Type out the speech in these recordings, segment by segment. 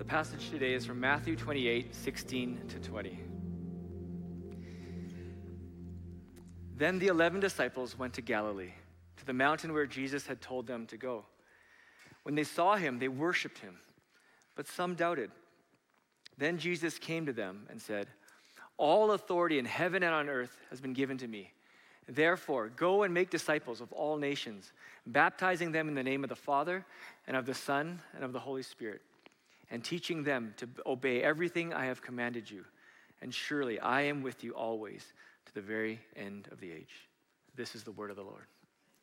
The passage today is from Matthew 28, 16 to 20. Then the 11 disciples went to Galilee, to the mountain where Jesus had told them to go. When they saw him, they worshiped him, but some doubted. Then Jesus came to them and said, "All authority in heaven and on earth has been given to me. Therefore, go and make disciples of all nations, baptizing them in the name of the Father and of the Son and of the Holy Spirit, and teaching them to obey everything I have commanded you. And surely I am with you always to the very end of the age." This is the word of the Lord.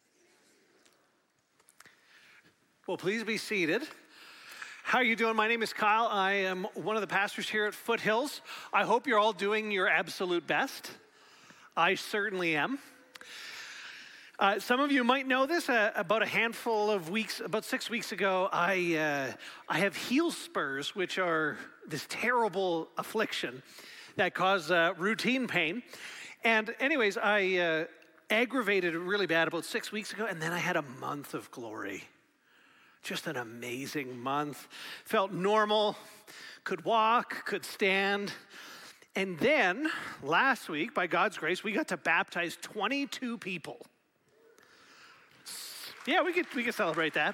Well, please be seated. How are you doing? My name is Kyle. I am one of the pastors here at Foothills. I hope you're all doing your absolute best. I certainly am. Some of you might know this. About 6 weeks ago, I have heel spurs, which are this terrible affliction that cause routine pain. And anyways, I aggravated it really bad about 6 weeks ago, and then I had a month of glory. Just an amazing month. Felt normal, could walk, could stand. And then last week, by God's grace, we got to baptize 22 people. Yeah, we could celebrate that.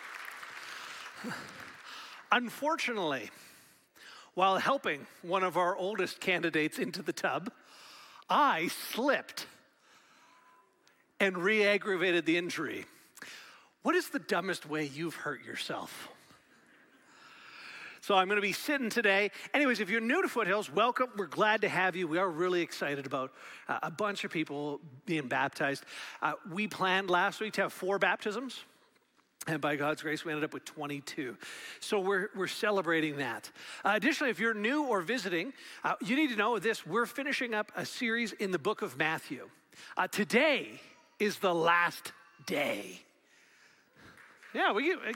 Unfortunately, while helping one of our oldest candidates into the tub, I slipped and re-aggravated the injury. What is the dumbest way you've hurt yourself? So I'm going to be sitting today. Anyways, if you're new to Foothills, welcome. We're glad to have you. We are really excited about a bunch of people being baptized. We planned last week to have 4 baptisms. And by God's grace, we ended up with 22. So we're celebrating that. Additionally, if you're new or visiting, you need to know this. We're finishing up a series in the book of Matthew. Today is the last day. Yeah,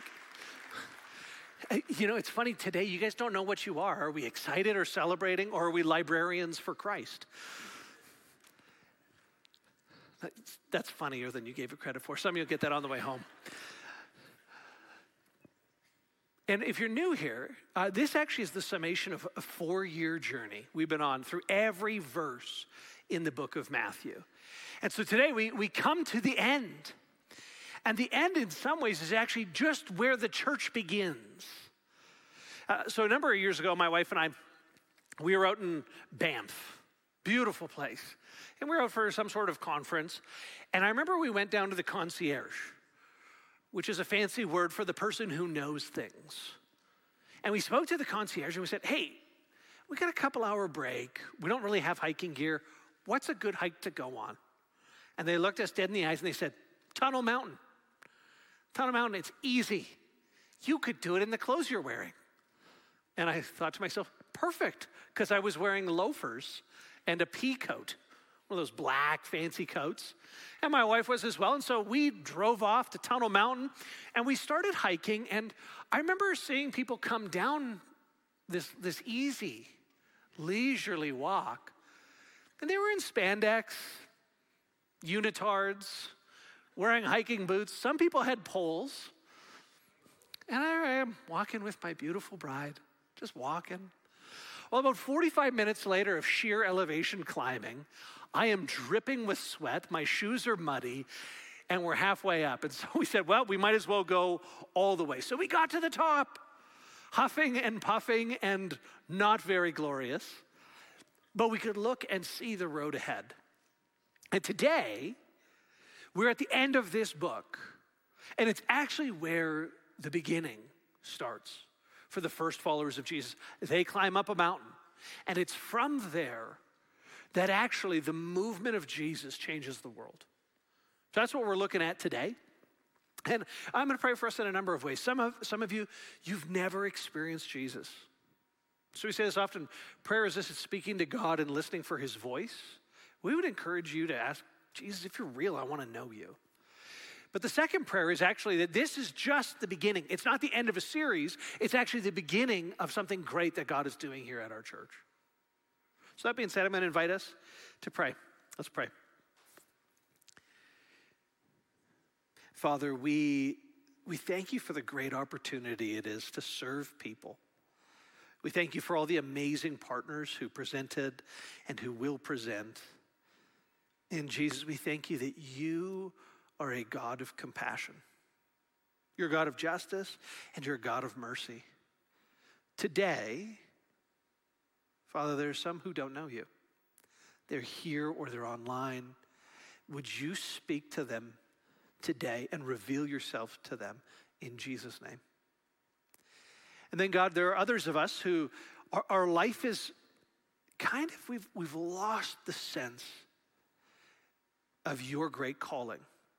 it's funny today, you guys don't know what you are. Are we excited or celebrating, or are we librarians for Christ? That's funnier than you gave it credit for. Some of you will get that on the way home. And if you're new here, this actually is the summation of a 4-year journey we've been on through every verse in the book of Matthew. And so today we come to the end. And the end, in some ways, is actually just where the church begins. So a number of years ago, my wife and I, we were out in Banff. Beautiful place. And we were out for some sort of conference. And I remember we went down to the concierge, which is a fancy word for the person who knows things. And we spoke to the concierge and we said, "Hey, we got a couple-hour break. We don't really have hiking gear. What's a good hike to go on?" And they looked us dead in the eyes and they said, "Tunnel Mountain. Tunnel Mountain, it's easy. You could do it in the clothes you're wearing." And I thought to myself, perfect, because I was wearing loafers and a pea coat, one of those black fancy coats. And my wife was as well. And so we drove off to Tunnel Mountain and we started hiking. And I remember seeing people come down this easy, leisurely walk. And they were in spandex, unitards, wearing hiking boots. Some people had poles. And I am walking with my beautiful bride, just walking. Well, about 45 minutes later of sheer elevation climbing, I am dripping with sweat, my shoes are muddy, and we're halfway up. And so we said, well, we might as well go all the way. So we got to the top, huffing and puffing and not very glorious. But we could look and see the road ahead. And today, we're at the end of this book, and it's actually where the beginning starts for the first followers of Jesus. They climb up a mountain, and it's from there that actually the movement of Jesus changes the world. So that's what we're looking at today. And I'm going to pray for us in a number of ways. Some of you, you've never experienced Jesus. So we say this often, prayer is this, it's speaking to God and listening for his voice. We would encourage you to ask, Jesus, if you're real, I want to know you. But the second prayer is actually that this is just the beginning. It's not the end of a series. It's actually the beginning of something great that God is doing here at our church. So that being said, I'm going to invite us to pray. Let's pray. Father, we thank you for the great opportunity it is to serve people. We thank you for all the amazing partners who presented and who will present. And Jesus, we thank you that you are a God of compassion. You're a God of justice and you're a God of mercy. Today, Father, there are some who don't know you. They're here or they're online. Would you speak to them today and reveal yourself to them in Jesus' name? And then God, there are others of us who our life is kind of, we've lost the sense of your great calling.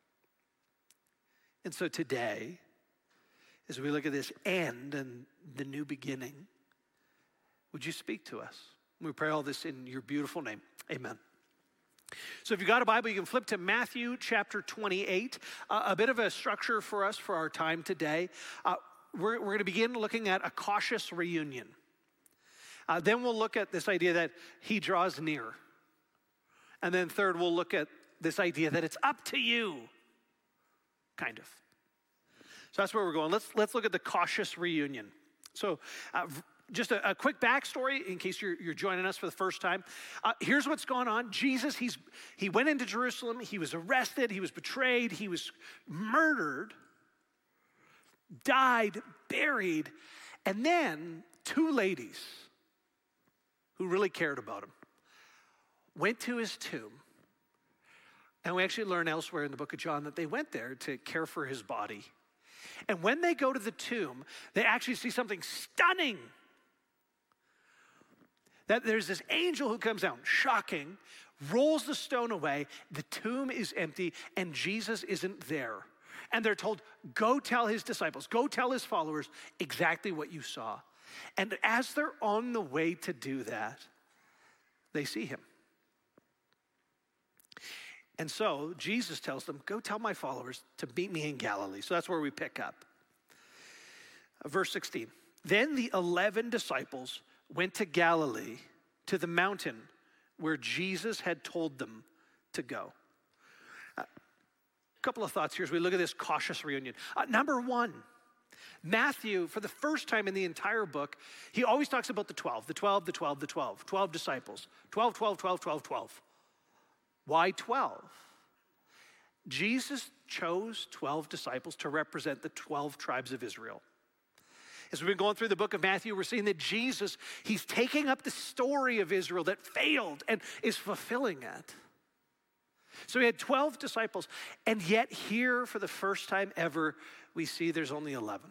And so today, as we look at this end and the new beginning, would you speak to us? We pray all this in your beautiful name. Amen. So if you've got a Bible, you can flip to Matthew chapter 28. A bit of a structure for us for our time today. We're going to begin looking at a cautious reunion. Then we'll look at this idea that he draws near. And then third, we'll look at this idea that it's up to you, kind of. So that's where we're going. Let's look at the cautious reunion. So just a quick backstory in case you're joining us for the first time. Here's what's going on. Jesus, he went into Jerusalem. He was arrested. He was betrayed. He was murdered, died, buried, and then two ladies who really cared about him went to his tomb. And we actually learn elsewhere in the book of John that they went there to care for his body. And when they go to the tomb, they actually see something stunning. That there's this angel who comes out, shocking, rolls the stone away, the tomb is empty, and Jesus isn't there. And they're told, go tell his disciples, go tell his followers exactly what you saw. And as they're on the way to do that, they see him. And so Jesus tells them, go tell my followers to meet me in Galilee. So that's where we pick up. Verse 16. Then the 11 disciples went to Galilee, to the mountain where Jesus had told them to go. A couple of thoughts here as we look at this cautious reunion. Number one, Matthew, for the first time in the entire book, he always talks about the 12 disciples. 12. Why 12? Jesus chose 12 disciples to represent the 12 tribes of Israel. As we've been going through the book of Matthew, we're seeing that Jesus, he's taking up the story of Israel that failed and is fulfilling it. So he had 12 disciples, and yet here for the first time ever, we see there's only 11.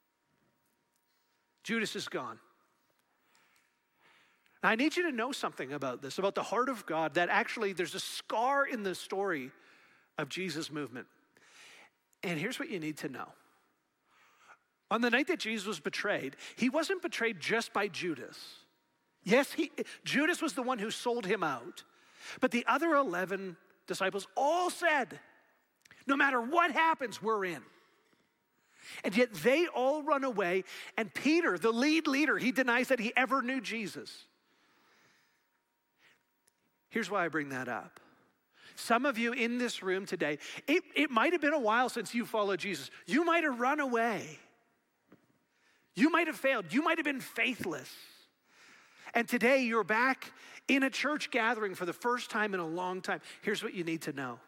Judas is gone. Now, I need you to know something about this, about the heart of God, that actually there's a scar in the story of Jesus' movement. And here's what you need to know. On the night that Jesus was betrayed, he wasn't betrayed just by Judas. Yes, Judas was the one who sold him out. But the other 11 disciples all said, no matter what happens, we're in. And yet they all run away. And Peter, the lead leader, he denies that he ever knew Jesus. Here's why I bring that up. Some of you in this room today, it might have been a while since you followed Jesus. You might have run away. You might have failed. You might have been faithless. And today you're back in a church gathering for the first time in a long time. Here's what you need to know.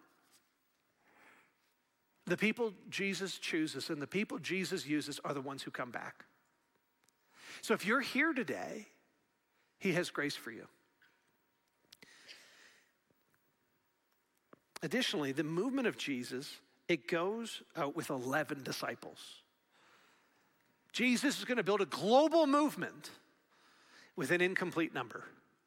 The people Jesus chooses and the people Jesus uses are the ones who come back. So if you're here today, he has grace for you. Additionally, the movement of Jesus, it goes out with 11 disciples. Jesus is going to build a global movement with an incomplete number.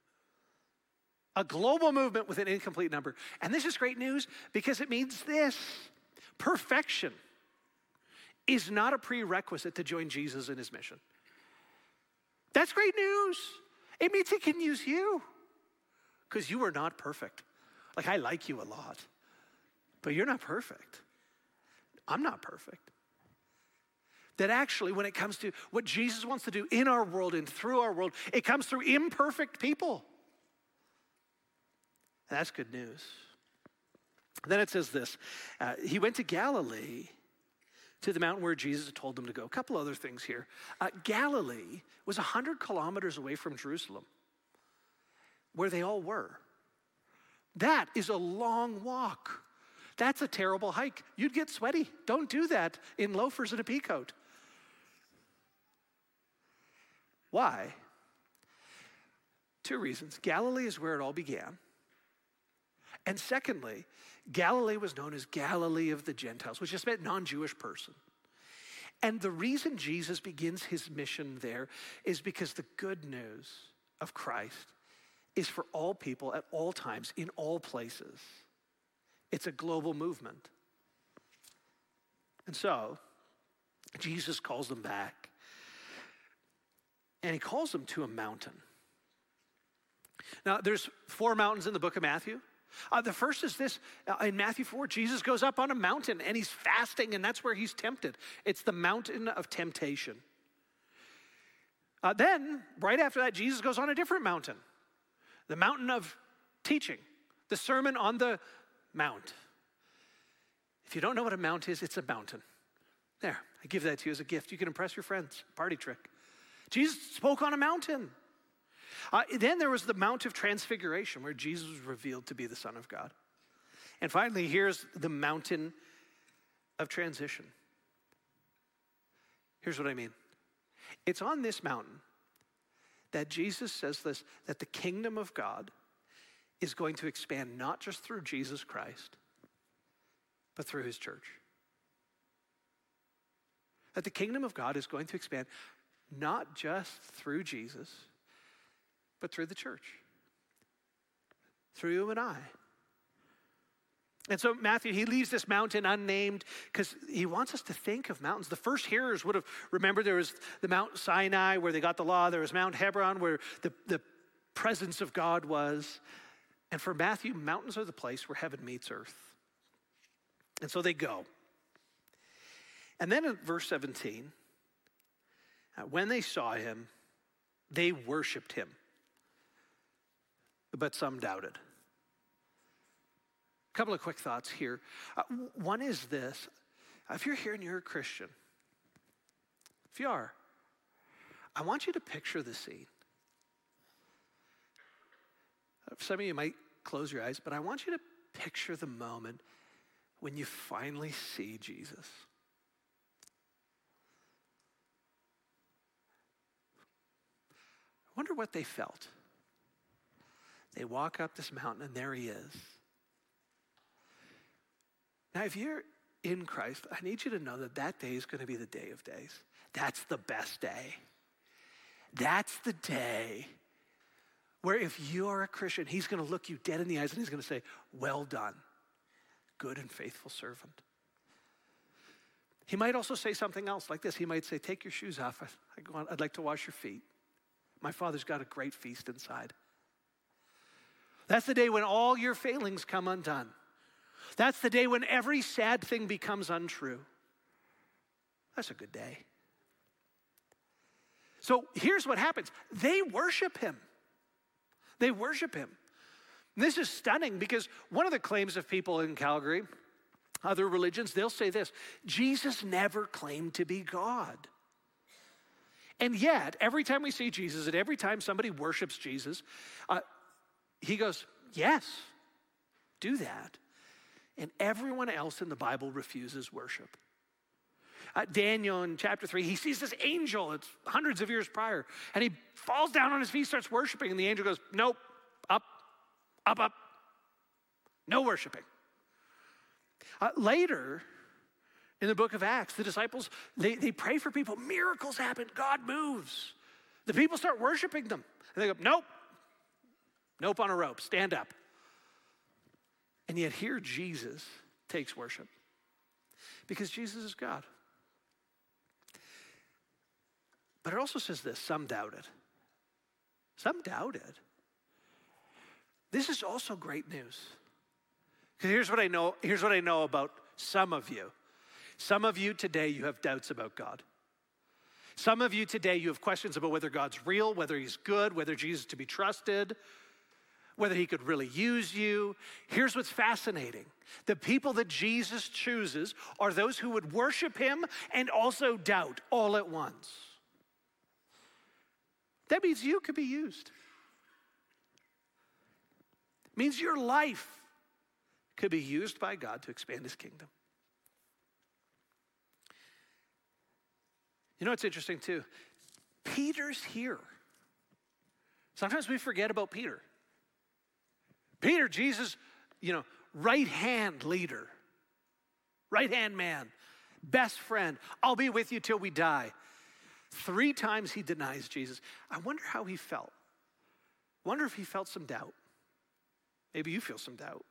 A global movement with an incomplete number. And this is great news because it means this. Perfection is not a prerequisite to join Jesus in his mission. That's great news. It means he can use you because you are not perfect. Like, I like you a lot, but you're not perfect. I'm not perfect. That actually, when it comes to what Jesus wants to do in our world and through our world, it comes through imperfect people. And that's good news. Then it says this, he went to Galilee to the mountain where Jesus had told them to go. A couple other things here. Galilee was 100 kilometers away from Jerusalem, where they all were. That is a long walk. That's a terrible hike. You'd get sweaty. Don't do that in loafers and a pea coat. Why? Two reasons. Galilee is where it all began. And secondly, Galilee was known as Galilee of the Gentiles, which just meant non-Jewish person. And the reason Jesus begins his mission there is because the good news of Christ is for all people at all times, in all places. It's a global movement. And so, Jesus calls them back. And he calls them to a mountain. Now, there's 4 mountains in the book of Matthew. The first is this, in Matthew 4, Jesus goes up on a mountain and he's fasting, and that's where he's tempted. It's the mountain of temptation. Then, right after that, Jesus goes on a different mountain, the mountain of teaching, the Sermon on the Mount. If you don't know what a mount is, it's a mountain. There, I give that to you as a gift. You can impress your friends, party trick. Jesus spoke on a mountain. Then there was the Mount of Transfiguration, where Jesus was revealed to be the Son of God. And finally, here's the mountain of transition. Here's what I mean. It's on this mountain that Jesus says this, that the kingdom of God is going to expand not just through Jesus Christ, but through his church. That the kingdom of God is going to expand not just through Jesus, but through the church, through you and I. And so Matthew, he leaves this mountain unnamed because he wants us to think of mountains. The first hearers would have remembered there was the Mount Sinai where they got the law. There was Mount Hebron where the presence of God was. And for Matthew, mountains are the place where heaven meets earth. And so they go. And then in verse 17, when they saw him, they worshiped him. But some doubted. A couple of quick thoughts here. One is this. If you're here and you're a Christian, if you are, I want you to picture the scene. Some of you might close your eyes, but I want you to picture the moment when you finally see Jesus. I wonder what they felt. They walk up this mountain and there he is. Now, if you're in Christ, I need you to know that that day is going to be the day of days. That's the best day. That's the day where if you are a Christian, he's going to look you dead in the eyes and he's going to say, well done, good and faithful servant. He might also say something else like this. He might say, take your shoes off. I'd like to wash your feet. My Father's got a great feast inside. That's the day when all your failings come undone. That's the day when every sad thing becomes untrue. That's a good day. So here's what happens. They worship him. They worship him. And this is stunning because one of the claims of people in Calgary, other religions, they'll say this: Jesus never claimed to be God. And yet, every time we see Jesus and every time somebody worships Jesus, he goes, yes, do that. And everyone else in the Bible refuses worship. Daniel in chapter 3, he sees this angel, it's hundreds of years prior, and he falls down on his feet, starts worshiping, and the angel goes, nope, up, up, up, no worshiping. Later, in the book of Acts, the disciples, they pray for people, miracles happen, God moves. The people start worshiping them, and they go, nope, nope on a rope, stand up. And yet here Jesus takes worship because Jesus is God. But it also says this, some doubted. Some doubted. This is also great news. Because here's what I know about some of you. Some of you today, you have doubts about God. Some of you today, you have questions about whether God's real, whether he's good, whether Jesus is to be trusted. whether he could really use you. Here's what's fascinating. The people that Jesus chooses are those who would worship him and also doubt all at once. That means you could be used. It means your life could be used by God to expand his kingdom. You know what's interesting too? Peter's here. Sometimes we forget about Peter. Peter, Jesus, right-hand leader, right-hand man, best friend. I'll be with you till we die. 3 times he denies Jesus. I wonder how he felt. Wonder if he felt some doubt. Maybe you feel some doubt.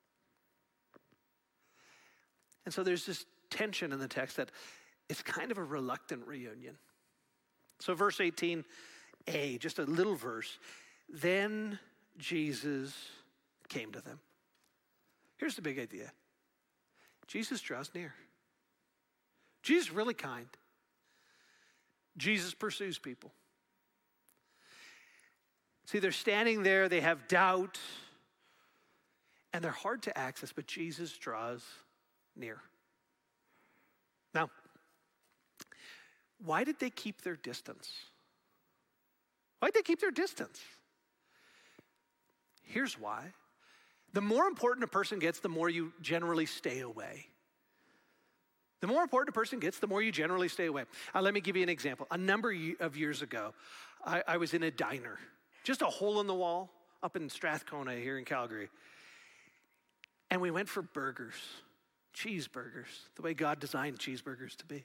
And so there's this tension in the text that it's kind of a reluctant reunion. So verse 18a, just a little verse. Then Jesus came to them. Here's the big idea. Jesus draws near. Jesus is really kind. Jesus pursues people. See, they're standing there, they have doubt, and they're hard to access, but Jesus draws near. Now, why did they keep their distance? Why did they keep their distance? Here's why. The more important a person gets, the more you generally stay away. The more important a person gets, the more you generally stay away. Let me give you an example. A number of years ago, I was in a diner, just a hole in the wall up in Strathcona here in Calgary. And we went for burgers, cheeseburgers, the way God designed cheeseburgers to be.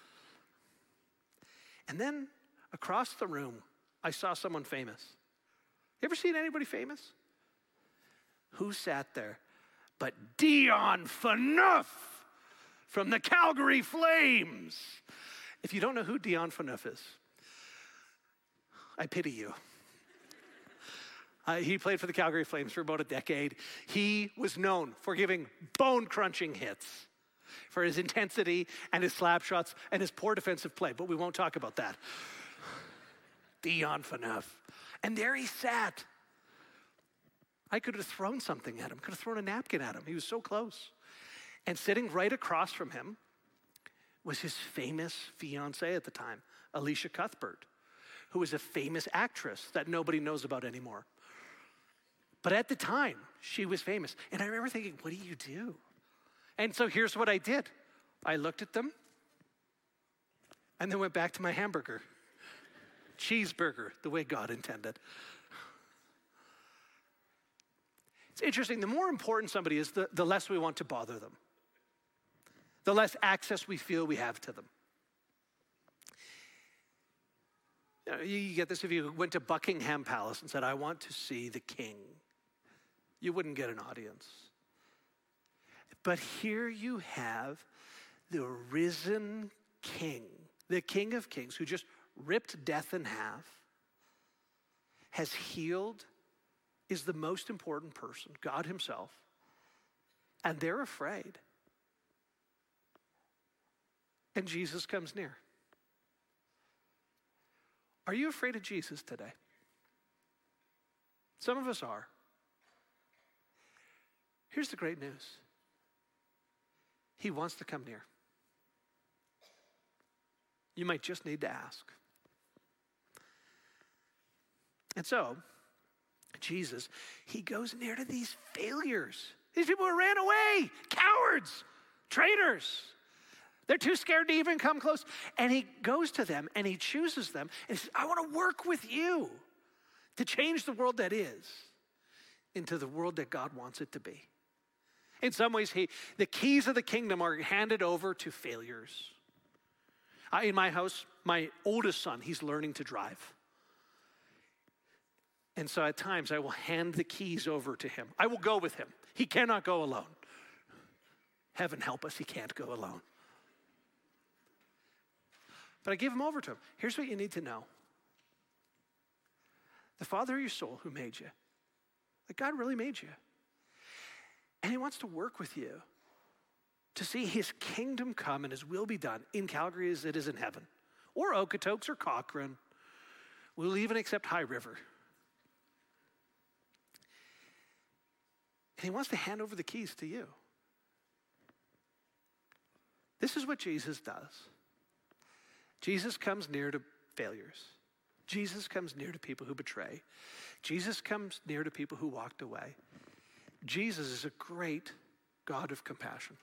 And then across the room, I saw someone famous. You ever seen anybody famous? Who sat there? But Dion Phaneuf from the Calgary Flames. If you don't know who Dion Phaneuf is, I pity you. He played for the Calgary Flames for about a decade. He was known for giving bone-crunching hits, for his intensity and his slap shots and his poor defensive play, but we won't talk about that. Dion Phaneuf. And there he sat. I could have thrown something at him, could have thrown a napkin at him. He was so close. And sitting right across from him was his famous fiancée at the time, Alicia Cuthbert, who was a famous actress that nobody knows about anymore. But at the time, she was famous. And I remember thinking, what do you do? And so here's what I did. I looked at them and then went back to my hamburger. Cheeseburger, the way God intended. It's interesting, the more important somebody is, the less we want to bother them. The less access we feel we have to them. You get this if you went to Buckingham Palace and said, I want to see the king. You wouldn't get an audience. But here you have the risen king, the King of Kings, who just ripped death in half, has healed, is the most important person, God himself, and they're afraid. And Jesus comes near. Are you afraid of Jesus today? Some of us are. Here's the great news. He wants to come near. You might just need to ask. And so, Jesus, he goes near to these failures. These people who ran away, cowards, traitors. They're too scared to even come close. And he goes to them and he chooses them and he says, I want to work with you to change the world that is into the world that God wants it to be. In some ways, the keys of the kingdom are handed over to failures. In my house, my oldest son, he's learning to drive. And so at times I will hand the keys over to him. I will go with him. He cannot go alone. Heaven help us, he can't go alone. But I give him over to him. Here's what you need to know. The Father of your soul who made you, like God really made you. And he wants to work with you to see his kingdom come and his will be done in Calgary as it is in heaven. Or Okotoks or Cochrane. We'll even accept High River. And he wants to hand over the keys to you. This is what Jesus does. Jesus comes near to failures. Jesus comes near to people who betray. Jesus comes near to people who walked away. Jesus is a great God of compassion.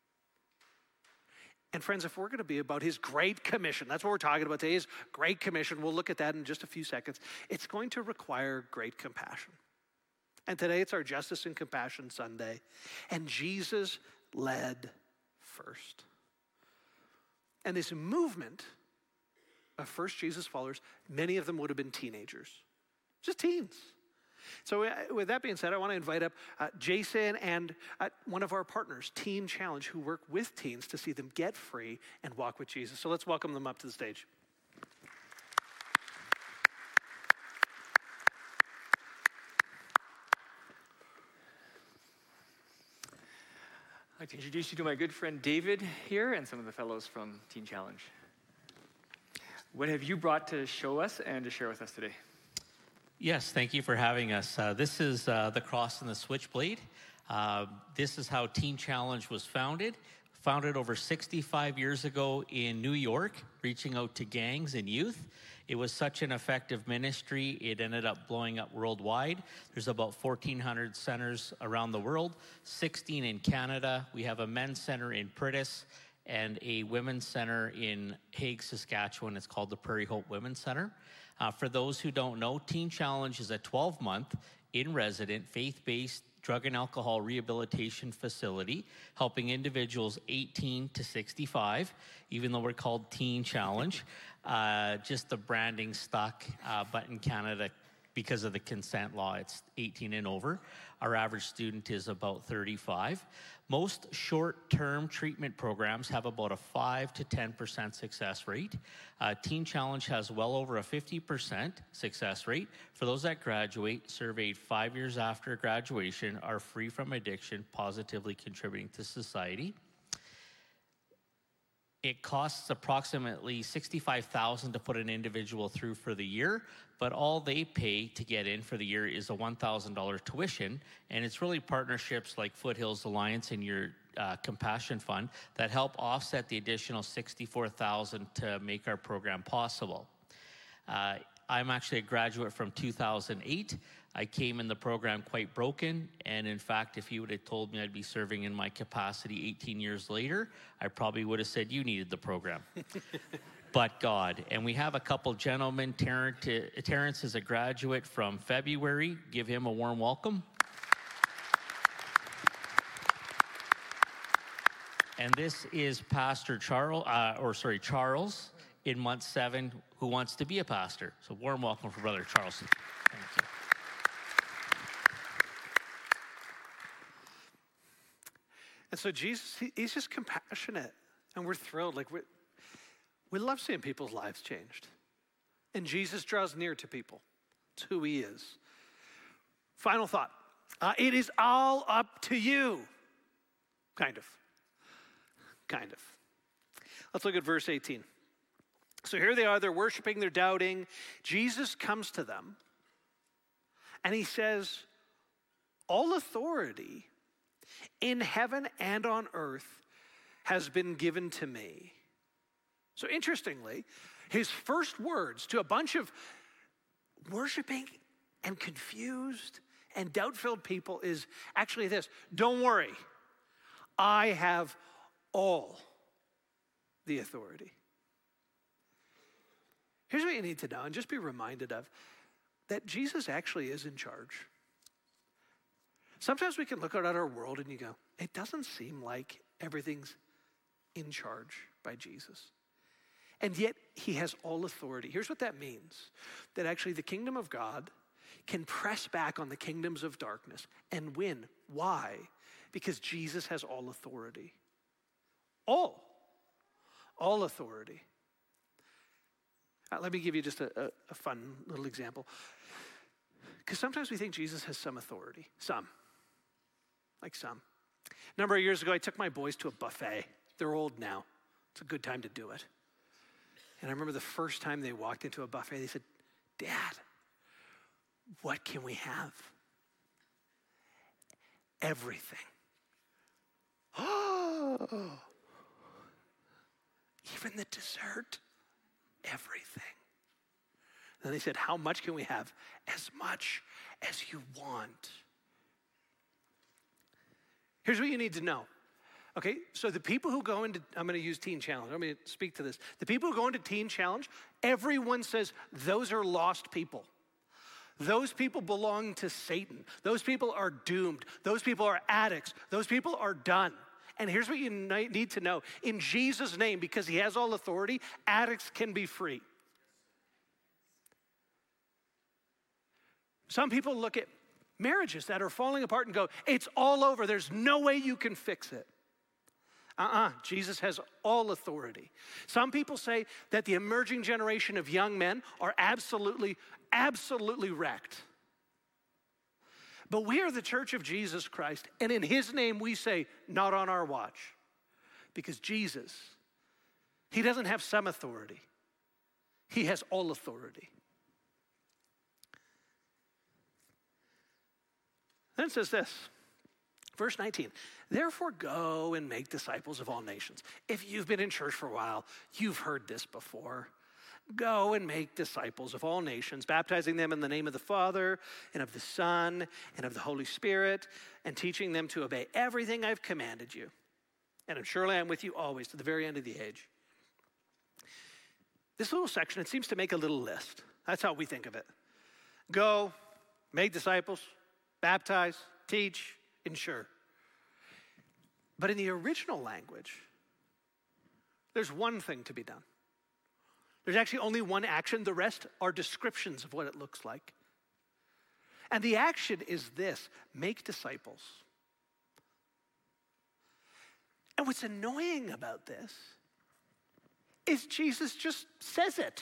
And friends, if we're going to be about his great commission, that's what we're talking about today, his great commission. We'll look at that in just a few seconds. It's going to require great compassion. And today it's our Justice and Compassion Sunday. And Jesus led first. And this movement of first Jesus followers, many of them would have been teenagers, just teens. So with that being said, I want to invite up Jason and one of our partners, Teen Challenge, who work with teens to see them get free and walk with Jesus. So let's welcome them up to the stage. I'd like to introduce you to my good friend David here and some of the fellows from Teen Challenge. What have you brought to show us and to share with us today? Yes, thank you for having us. This is the Cross and the Switchblade. This is how Teen Challenge was founded. Founded over 65 years ago in New York, reaching out to gangs and youth. It was such an effective ministry, it ended up blowing up worldwide. There's about 1,400 centers around the world, 16 in Canada. We have a men's center in Pritis and a women's center in Hague, Saskatchewan. It's called the Prairie Hope Women's Center. For those who don't know, Teen Challenge is a 12-month in-resident, faith-based drug and alcohol rehabilitation facility, helping individuals 18 to 65, even though we're called Teen Challenge. Just the branding stuck, but in Canada, because of the consent law, it's 18 and over. Our average student is about 35. Most short-term treatment programs have about a 5 to 10% success rate. Teen Challenge has well over a 50% success rate. For those that graduate, surveyed 5 years after graduation, are free from addiction, positively contributing to society. It costs approximately $65,000 to put an individual through for the year, but all they pay to get in for the year is a $1,000 tuition, and it's really partnerships like Foothills Alliance and your Compassion Fund that help offset the additional $64,000 to make our program possible. I'm actually a graduate from 2008. I came in the program quite broken, and in fact, if you would have told me I'd be serving in my capacity 18 years later, I probably would have said you needed the program. But God. And we have a couple gentlemen. Terrence is a graduate from February. Give him a warm welcome. And this is Pastor Charles in month 7, who wants to be a pastor. So warm welcome for Brother Charles. Thank you. And so Jesus, he's just compassionate, and we're thrilled. Like we love seeing people's lives changed. And Jesus draws near to people. It's who he is. Final thought. It is all up to you. Kind of. Let's look at verse 18. So here they are, they're worshiping, they're doubting. Jesus comes to them, and he says, all authority in heaven and on earth has been given to me. So interestingly, his first words to a bunch of worshiping and confused and doubt-filled people is actually this: don't worry, I have all the authority. Here's what you need to know, and just be reminded of, that Jesus actually is in charge. Sometimes we can look out at our world and you go, it doesn't seem like everything's in charge by Jesus. And yet he has all authority. Here's what that means: that actually the kingdom of God can press back on the kingdoms of darkness and win. Why? Because Jesus has all authority. All authority. Let me give you just a fun little example. Because sometimes we think Jesus has some authority. Some. A number of years ago, I took my boys to a buffet. They're old now. It's a good time to do it. And I remember the first time they walked into a buffet, they said, "Dad, what can we have?" everything. Oh, even the dessert, everything. Then they said, how much can we have? As much as you want. Here's what you need to know. Okay, so the people who go into, I'm going to use Teen Challenge. I'm going to speak to this. The people who go into Teen Challenge, everyone says those are lost people. Those people belong to Satan. Those people are doomed. Those people are addicts. Those people are done. And here's what you need to know. In Jesus' name, because he has all authority, addicts can be free. Some people look at marriages that are falling apart and go, it's all over. There's no way you can fix it. Jesus has all authority. Some people say that the emerging generation of young men are absolutely wrecked. But we are the church of Jesus Christ, and in his name we say, not on our watch. Because Jesus, he doesn't have some authority. He has all authority. Then it says this, verse 19, therefore go and make disciples of all nations. If you've been in church for a while, you've heard this before. Go and make disciples of all nations, baptizing them in the name of the Father and of the Son and of the Holy Spirit, and teaching them to obey everything I've commanded you. And surely I'm with you always to the very end of the age. This little section, it seems to make a little list. That's how we think of it. Go, make disciples, baptize, teach, ensure. But in the original language, there's one thing to be done. There's actually only one action. The rest are descriptions of what it looks like. And the action is this: make disciples. And what's annoying about this is Jesus just says it.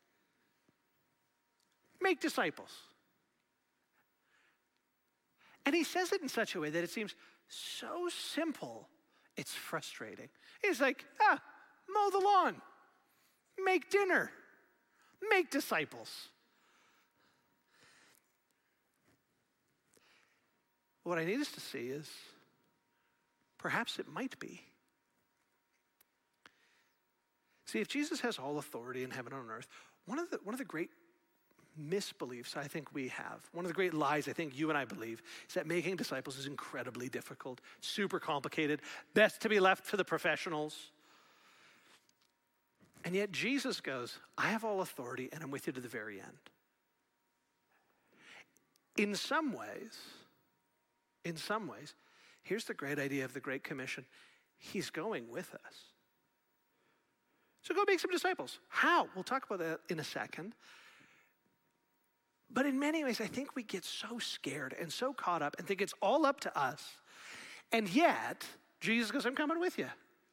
Make disciples. And he says it in such a way that it seems so simple, it's frustrating. He's like, mow the lawn, make dinner, make disciples. What I need us to see is perhaps it might be. See, if Jesus has all authority in heaven and on earth, one of the great misbeliefs I think we have, one of the great lies I think you and I believe, is that making disciples is incredibly difficult, super complicated, best to be left to the professionals. And yet Jesus goes, I have all authority and I'm with you to the very end. In some ways, here's the great idea of the Great Commission. He's going with us. So go make some disciples. How? We'll talk about that in a second. But in many ways, I think we get so scared and so caught up and think it's all up to us. And yet, Jesus goes, I'm coming with you.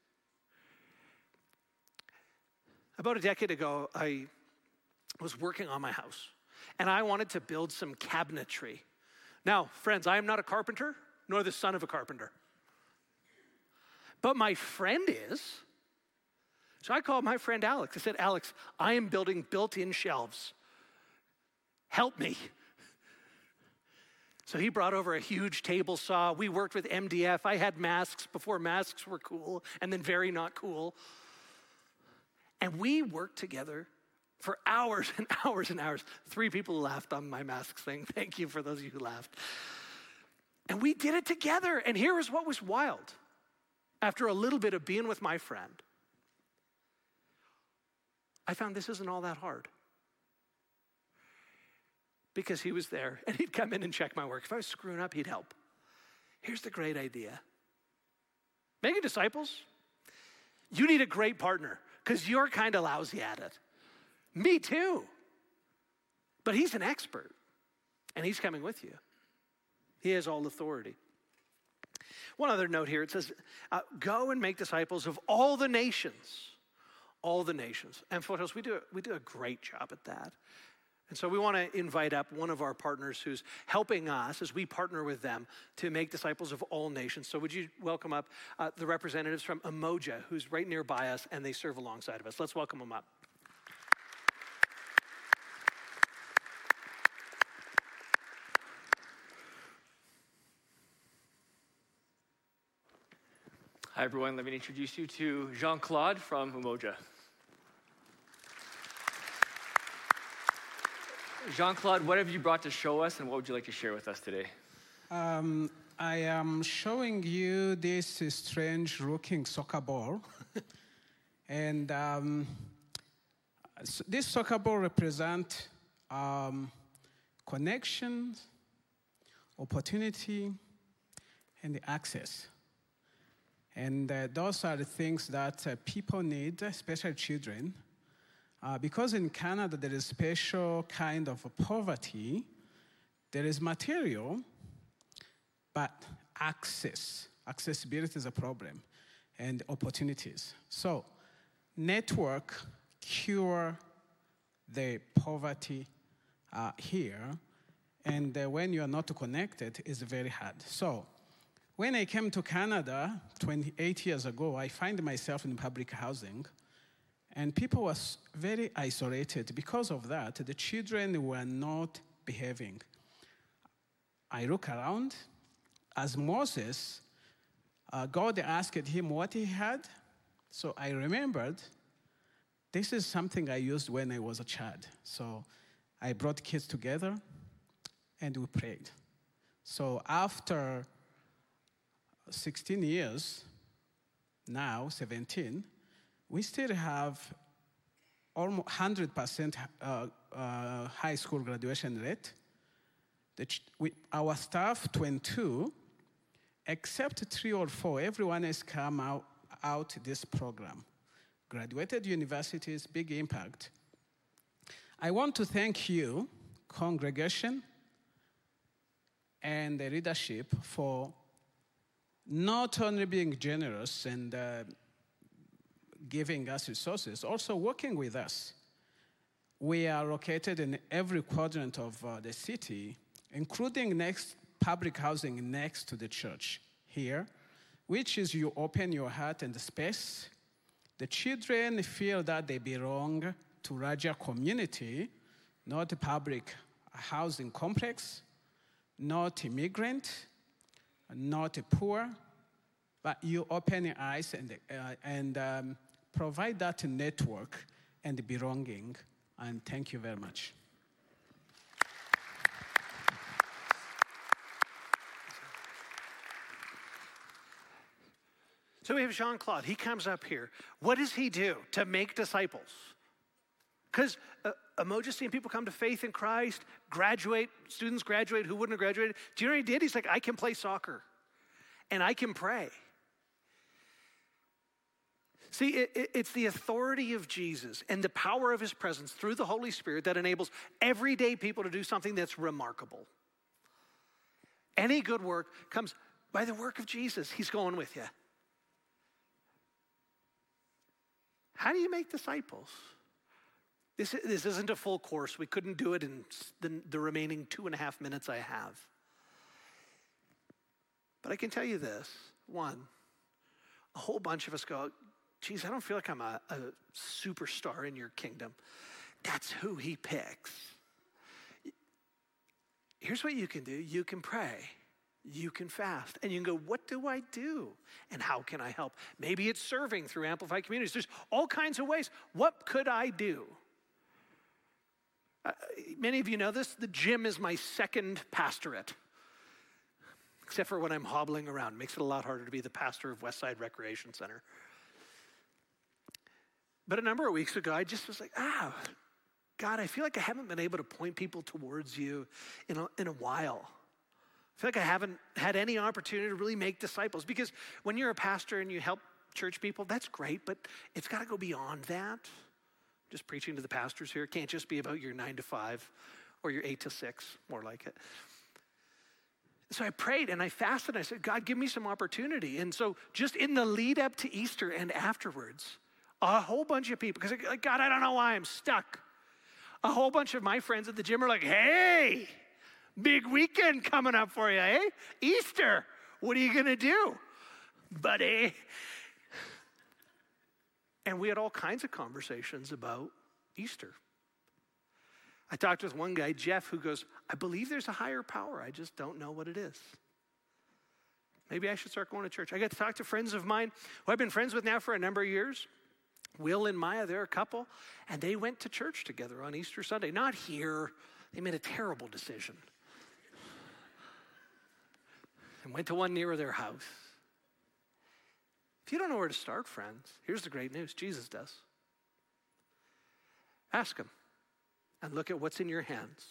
About a decade ago, I was working on my house, and I wanted to build some cabinetry. Now, friends, I am not a carpenter, nor the son of a carpenter. But my friend is. So I called my friend Alex. I said, Alex, I am building built-in shelves. Help me. So he brought over a huge table saw. We worked with MDF. I had masks before masks were cool, and then very not cool. And we worked together for hours and hours and hours. 3 people laughed on my masks thing. Thank you for those of you who laughed. And we did it together. And here is what was wild. After a little bit of being with my friend, I found this isn't all that hard. Because he was there, and he'd come in and check my work. If I was screwing up, he'd help. Here's the great idea. Making disciples, you need a great partner, because you're kind of lousy at it. Me too. But he's an expert, and he's coming with you. He has all authority. One other note here, it says, go and make disciples of all the nations. All the nations. And Foothills, we do a great job at that. And so we want to invite up one of our partners who's helping us as we partner with them to make disciples of all nations. So would you welcome up the representatives from Umoja, who's right nearby us, and they serve alongside of us. Let's welcome them up. Hi, everyone. Let me introduce you to Jean-Claude from Umoja. Jean-Claude, what have you brought to show us, and what would you like to share with us today? I am showing you this strange looking soccer ball. And this soccer ball represents connections, opportunity, and access. And those are the things that people need, especially children. Because in Canada there is special kind of poverty, there is material, but accessibility is a problem, and opportunities. So, network cure the poverty here, and when you are not connected, it's very hard. So, when I came to Canada 28 years ago, I find myself in public housing, and people were very isolated. Because of that, the children were not behaving. I look around. As Moses, God asked him what he had. So I remembered this is something I used when I was a child. So I brought kids together and we prayed. So after 16 years, now 17, we still have almost 100% high school graduation rate. Our staff, 22, except 3 or 4, everyone has come out this program. Graduated universities, big impact. I want to thank you, congregation, and the leadership for not only being generous and giving us resources, also working with us. We are located in every quadrant of the city, including public housing next to the church here, which is you open your heart and space. The children feel that they belong to Raja community, not a public housing complex, not immigrant, not a poor, but you open your eyes and provide that network and belonging. And thank you very much. So we have Jean-Claude. He comes up here. What does he do to make disciples? Because Umoja's seeing people come to faith in Christ, students graduate who wouldn't have graduated. Do you know what he did? He's like, I can play soccer and I can pray. See, it's the authority of Jesus and the power of his presence through the Holy Spirit that enables everyday people to do something that's remarkable. Any good work comes by the work of Jesus. He's going with you. How do you make disciples? This isn't a full course. We couldn't do it in the remaining 2.5 minutes I have. But I can tell you this. One, a whole bunch of us go, geez, I don't feel like I'm a superstar in your kingdom. That's who he picks. Here's what you can do. You can pray. You can fast. And you can go, what do I do? And how can I help? Maybe it's serving through Amplified Communities. There's all kinds of ways. What could I do? Many of you know this. The gym is my second pastorate. Except for when I'm hobbling around. It makes it a lot harder to be the pastor of Westside Recreation Center. But a number of weeks ago, I just was like, God, I feel like I haven't been able to point people towards you in a while. I feel like I haven't had any opportunity to really make disciples. Because when you're a pastor and you help church people, that's great, but it's got to go beyond that. Just preaching to the pastors here. It can't just be about your 9 to 5 or your 8 to 6, more like it. So I prayed and I fasted. And I said, God, give me some opportunity. And so just in the lead up to Easter and afterwards, a whole bunch of people, because God, I don't know why I'm stuck. A whole bunch of my friends at the gym are like, hey, big weekend coming up for you, eh? Easter, what are you going to do, buddy? And we had all kinds of conversations about Easter. I talked with one guy, Jeff, who goes, I believe there's a higher power. I just don't know what it is. Maybe I should start going to church. I got to talk to friends of mine who I've been friends with now for a number of years. Will and Maya, they're a couple, and they went to church together on Easter Sunday. Not here. They made a terrible decision. And went to one near their house. If you don't know where to start, friends, here's the great news. Jesus does. Ask him and look at what's in your hands.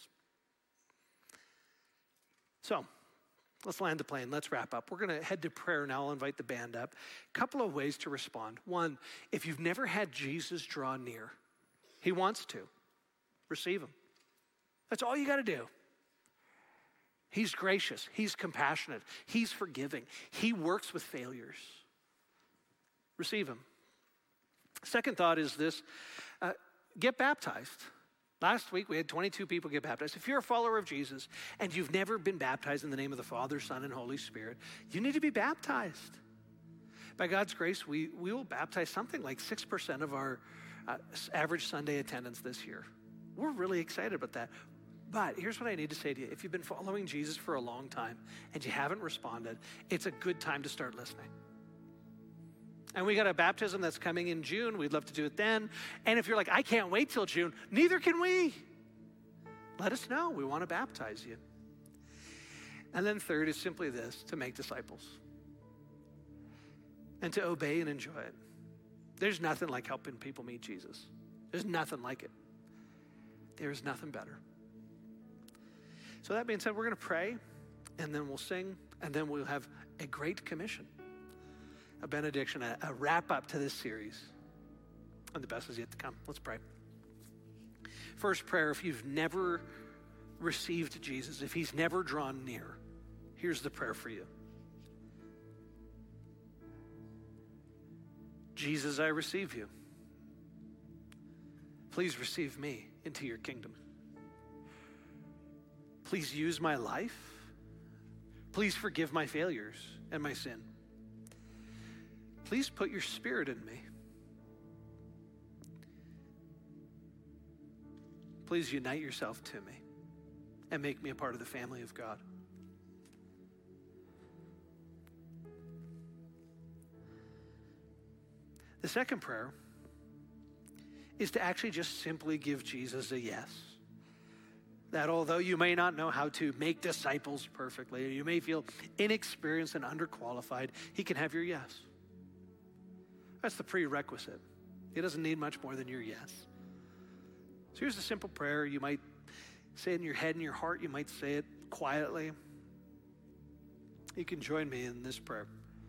So, let's land the plane. Let's wrap up. We're going to head to prayer now. I'll invite the band up. A couple of ways to respond. One, if you've never had Jesus draw near, he wants to. Receive him. That's all you got to do. He's gracious. He's compassionate. He's forgiving. He works with failures. Receive him. Second thought is this. Get baptized. Last week, we had 22 people get baptized. If you're a follower of Jesus and you've never been baptized in the name of the Father, Son, and Holy Spirit, you need to be baptized. By God's grace, we will baptize something like 6% of our average Sunday attendance this year. We're really excited about that. But here's what I need to say to you. If you've been following Jesus for a long time and you haven't responded, it's a good time to start listening. And we got a baptism that's coming in June. We'd love to do it then. And if you're like, I can't wait till June, neither can we. Let us know. We want to baptize you. And then third is simply this, to make disciples. And to obey and enjoy it. There's nothing like helping people meet Jesus. There's nothing like it. There's nothing better. So that being said, we're going to pray, and then we'll sing, and then we'll have a great commission. A benediction, a wrap up to this series. And the best is yet to come. Let's pray. First prayer, if you've never received Jesus, if he's never drawn near, here's the prayer for you. Jesus, I receive you. Please receive me into your kingdom. Please use my life. Please forgive my failures and my sin. Please put your Spirit in me. Please unite yourself to me and make me a part of the family of God. The second prayer is to actually just simply give Jesus a yes. That although you may not know how to make disciples perfectly, or you may feel inexperienced and underqualified, he can have your yes. That's the prerequisite. He doesn't need much more than your yes. So here's a simple prayer. You might say it in your head and your heart. You might say it quietly. You can join me in this prayer.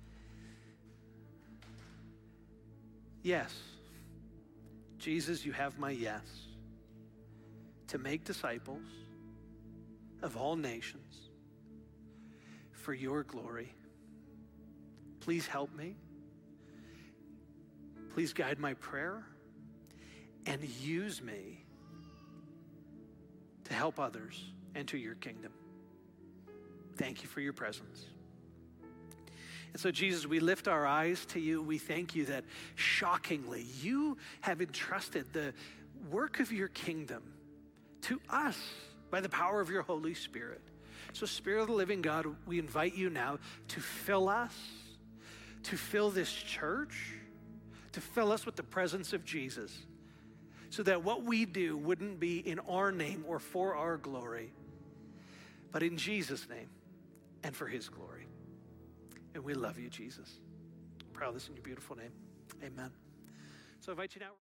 Yes, Jesus, you have my yes to make disciples of all nations for your glory. Please help me. Please guide my prayer and use me to help others enter your kingdom. Thank you for your presence. And so, Jesus, we lift our eyes to you. We thank you that shockingly, you have entrusted the work of your kingdom to us by the power of your Holy Spirit. So, Spirit of the living God, we invite you now to fill us, to fill this church, to fill us with the presence of Jesus, so that what we do wouldn't be in our name or for our glory, but in Jesus' name and for his glory. And we love you, Jesus. Proud of this in your beautiful name. Amen. So I invite you now.